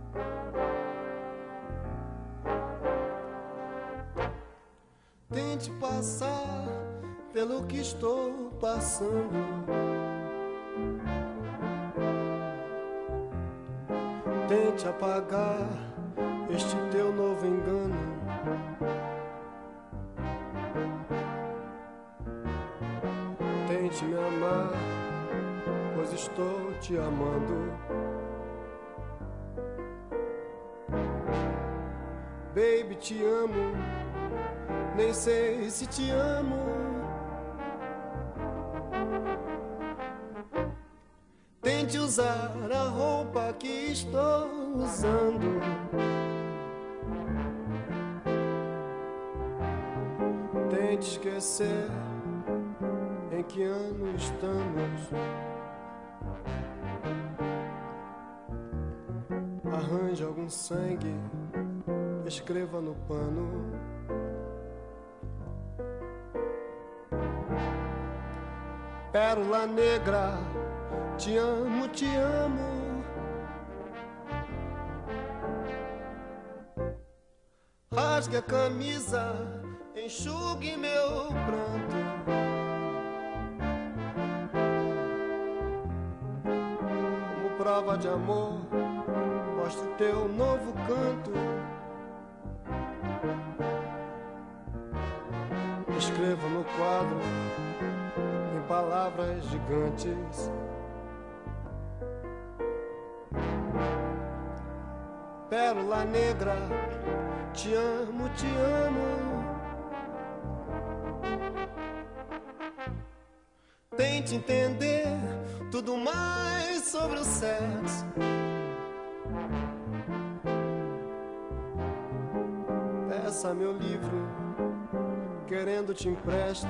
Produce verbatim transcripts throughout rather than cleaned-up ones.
Tente passar pelo que estou passando. Tente apagar este teu novo engano. Tente me amar, pois estou te amando. Baby, te amo, nem sei se te amo. Tente usar a roupa que estou usando. Tente esquecer em que ano estamos. Arranje algum sangue, escreva no pano. Pérola negra, te amo, te amo. Rasgue a camisa, enxugue meu pranto. Como prova de amor, mostre teu novo canto. Escreva no quadro em palavras gigantes. Pérola negra, te amo, te amo. Tente entender tudo mais sobre o sexo. Peça meu livro, querendo te empresto.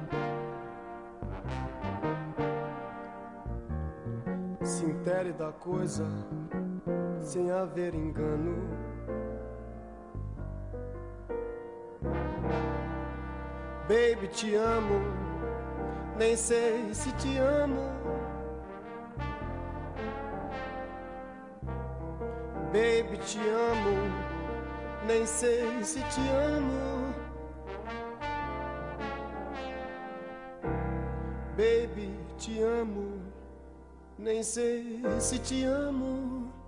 Se intere da coisa, sem haver engano. Baby, te amo, nem sei se te amo. Baby, te amo, nem sei se te amo. Baby, te amo, nem sei se te amo.